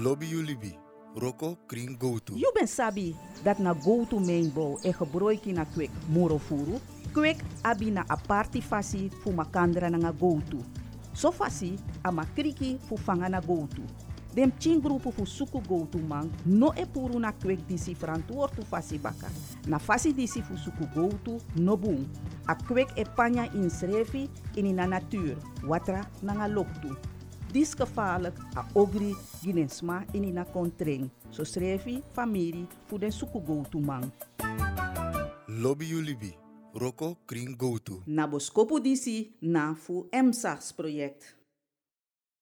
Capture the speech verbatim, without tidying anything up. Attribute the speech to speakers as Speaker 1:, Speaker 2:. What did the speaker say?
Speaker 1: Lobby Ulibi. Roko kring go to.
Speaker 2: You ben sabi dat na go to mijnbouw e gebruik na kwek morofuru. Kwek abi na aparti fasi fu makandra na go to. So fasi ama kriki fu fanga na go to. Dem chin grupo fu suku go to man no e puru na kwek disi frantuor tu fasi baka. Na fasi disi fu suku go to no boom. A kwek e panya in srefi in na natuur. Watra na nga loktu. Dis gevaarlijk a ogri ginensma in ina kontreng. So srefi familie fu den suku go to man.
Speaker 1: Lobby Ulibi. Roko kring go to.
Speaker 2: Na boskopu disi na fu M S A S project.